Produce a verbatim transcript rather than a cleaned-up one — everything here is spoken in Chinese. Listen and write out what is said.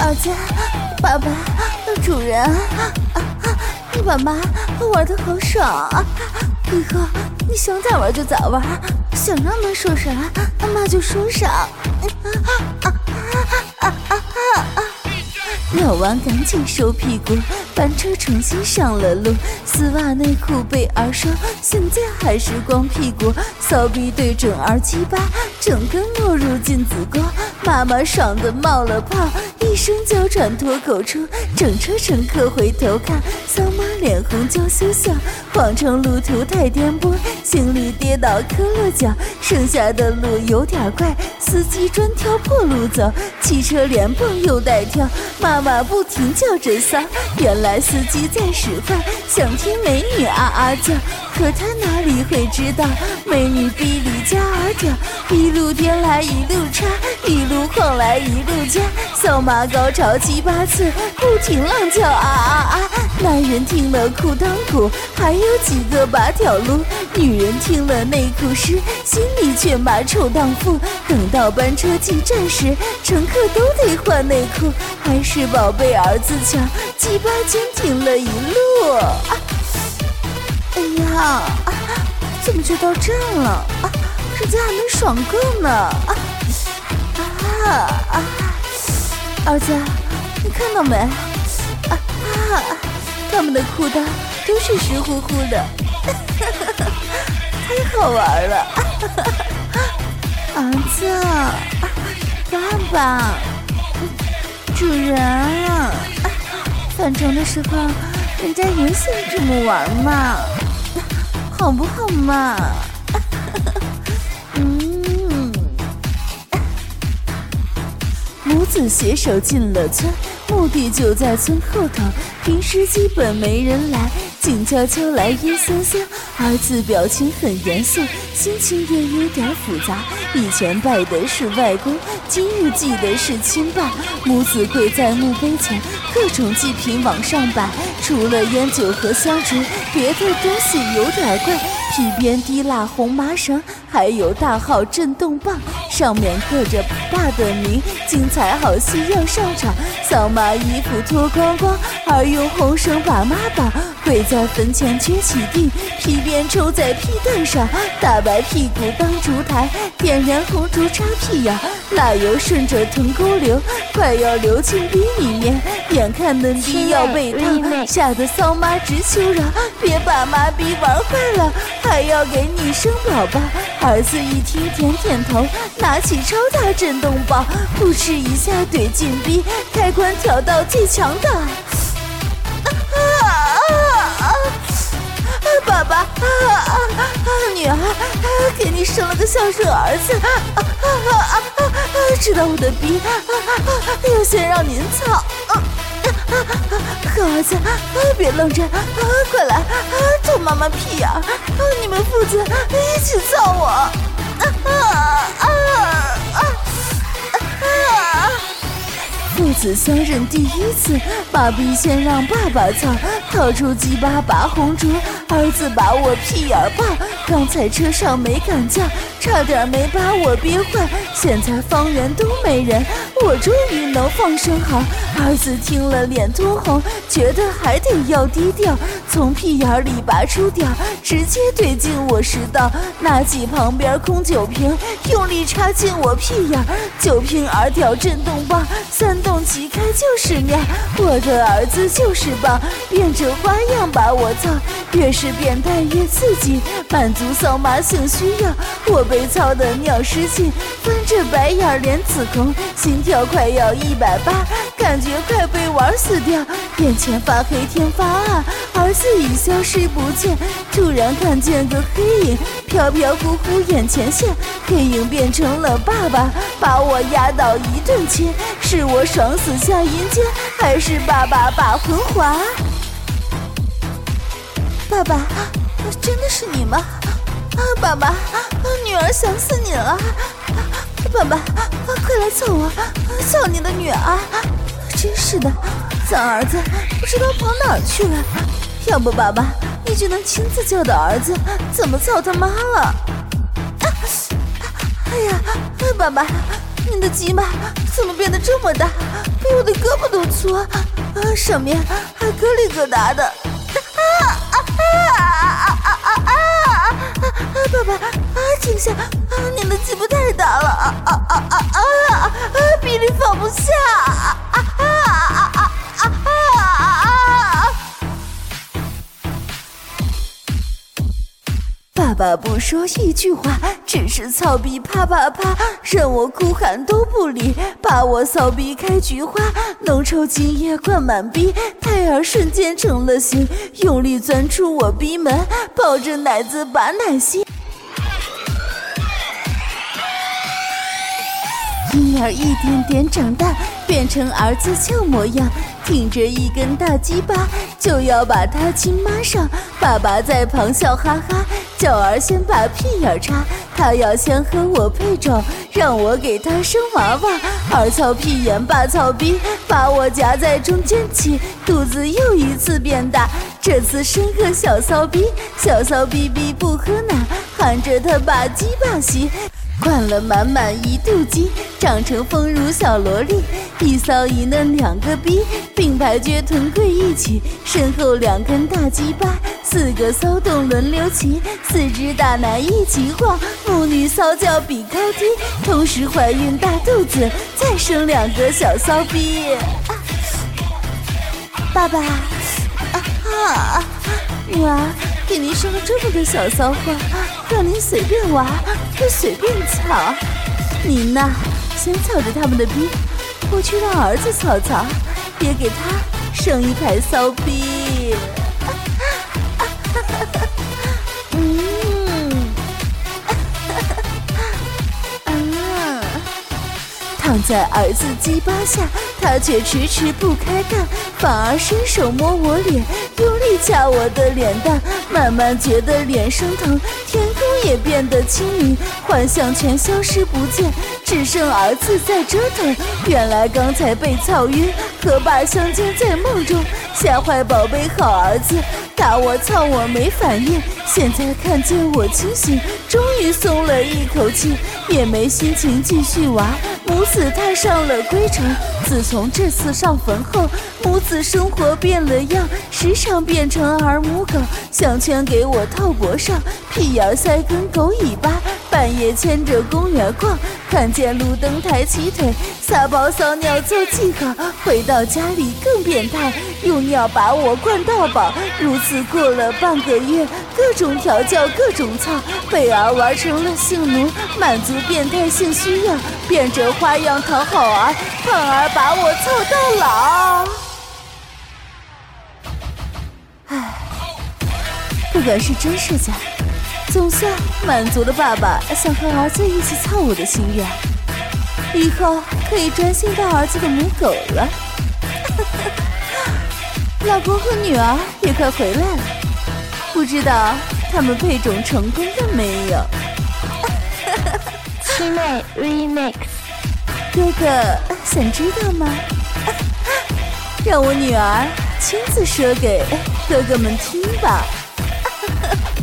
儿子，爸爸，主人，爸妈玩得好爽啊！以后你想咋玩就咋玩，想让妈说啥妈就说啥。聊完赶紧收屁股，班车重新上了路。丝袜内裤被儿说，现在还是光屁股。骚逼对准儿鸡巴，整个没入进子宫。妈妈爽得冒了泡，一声娇喘脱口出。整车乘客回头看，骚妈脸红娇羞笑，皇城路途太颠簸，行李跌倒磕了脚，剩下的路有点怪，司机专挑破路走，汽车连蹦又带跳，妈妈不停叫着骚，原来司机在使坏，想听美女啊啊叫，可他哪里会知道，美女逼里加儿屌，一路颠来一路插，一路晃来一路夹，骚妈高潮七八次，不停浪叫啊啊啊！男人听了裤裆鼓，还有几个拔条撸；女人听了内裤湿，心里却骂臭荡妇。等到班车进站时，乘客都得换内裤，还是宝贝儿子强，鸡巴坚挺了一路。啊、哎呀、啊，怎么就到站了？啊，人家还没爽够呢！啊啊啊！儿子，你看到没？啊啊！他们的裤裆都是湿乎乎的，太好玩了！儿子，爸爸，主人，返程的时候人家也想这么玩嘛，好不好嘛？嗯，母子携手进了村，目的就在村后头，平时基本没人来，静悄悄来阴森森。儿子表情很严肃，心情也有点复杂。以前拜的是外公，今日祭的是亲爸。母子跪在墓碑前，各种祭品往上摆，除了烟酒和香烛，别的东西有点怪。皮鞭、滴蜡、红麻绳，还有大号震动棒，上面刻着爸的名。精彩好戏要上场，扫码衣服脱光光，儿用红绳把妈绑，跪在坟前撅起腚，皮鞭抽在屁蛋上，大白屁股当烛台，点燃红烛插屁眼，蜡油顺着臀沟流，快要流进逼里面，眼看嫩逼要被烫，吓得骚妈直求饶，别把妈逼玩坏了，还要给你生宝宝。儿子一听点点头，拿起超大震动棒，扑哧一下怼进逼，开关调到最强的。啊啊啊！爸爸，啊啊啊！女儿，啊、给你生了个孝顺儿子，啊啊啊啊啊！知道我的逼，啊啊啊！要先让您操，啊啊啊！好儿子，啊别愣着，啊快来，啊操妈妈屁眼，啊你们父子一起操我，啊啊啊啊啊！父子相认第一次，爸比先让爸爸操，掏出鸡巴拔红烛，儿子把我屁眼爆，刚才车上没敢叫，差点没把我憋坏，现在方圆都没人，我终于能放声嚎。儿子听了脸通红，觉得还得要低调，从屁眼里拔出屌，直接怼进我食道，拿起旁边空酒瓶，用力插进我屁眼，酒瓶儿屌震动棒，三动齐开就是妙，我的儿子就是棒，变着花样把我操，越是变态越刺激，满足骚妈性需要，我被操得尿失禁，翻着白眼连子宫，心跳快要一百八，感觉快被玩死掉，眼前发黑天发暗，儿子已消失不见，突然看见个黑影飘飘忽忽眼前现，黑影变成了爸爸，把我压倒一顿切，是我爽死下阴间，还是爸爸把魂还？爸爸，真的是你吗？啊，爸爸，女儿想死你了！爸爸，快来操我，操你的女儿！真是的，咱儿子不知道跑哪儿去了。要不爸爸，你就能亲自教导儿子怎么操他妈了。啊、哎呀，爸爸， 你的鸡巴怎么变得这么大，比我的胳膊都粗啊！上面还疙里疙瘩的。啊啊啊啊啊啊啊！爸爸啊，停下！啊，你的鸡巴太大了！啊啊啊啊啊！啊，比利放不下！啊啊啊啊啊啊啊！爸爸不说一句话，只是操逼啪啪啪，任我哭喊都不理，把我骚逼开菊花，浓稠精液灌满逼，胎儿瞬间成了形，用力钻出我逼门，抱着奶子把奶吸。婴儿一点点长大，变成儿子俏模样，挺着一根大鸡巴，就要把他亲妈上。爸爸在旁笑哈哈，叫儿先把屁眼插，他要先和我配种，让我给他生娃娃。儿操屁眼，爸操逼，把我夹在中间起，肚子又一次变大，这次生个小骚逼，小骚逼逼不喝奶，喊着他把鸡巴吸。灌了满满一肚鸡，长成丰乳小萝莉，一骚一嫩两个逼，并排撅臀跪一起，身后两根大鸡巴，四个骚动轮流骑，四只大奶一起晃，母女骚叫比高低，同时怀孕大肚子，再生两个小骚逼。啊、爸爸，啊啊，女儿。给您生了这么个小骚货，让您随便玩，就随便操。您呐，先操着他们的逼，我去让儿子操操，别给他生一排骚逼。嗯，啊，躺在儿子鸡巴下，他却迟迟不开干，反而伸手摸我脸，用力掐我的脸蛋，慢慢觉得脸生疼，天空也变得清明，幻象全消失不见，只剩儿子在折腾。原来刚才被操晕，和爸相见在梦中，吓坏宝贝好儿子，打我操我没反应，现在看见我清醒，终于松了一口气，也没心情继续玩。母子踏上了归程，自从这次上坟后，母子生活变了样，时常变成儿母狗，项圈给我套脖上，屁眼塞根狗尾巴，半夜牵着公园逛，看见路灯抬起腿，撒包撒尿做记号，回到家里更变态，用尿把我灌到饱，如此过了半个月，各种调教各种操，被儿玩成了性奴，满足变态性需要，变着花样讨好儿，盼儿把我操到老。唉，不管是真是假，总算满足了爸爸想和儿子一起操我的心愿，以后可以专心当儿子的母狗了。老公和女儿也快回来了，不知道他们配种成功了没有？ 七妹 remix， 哥哥想知道吗？让我女儿亲自说给哥哥们听吧。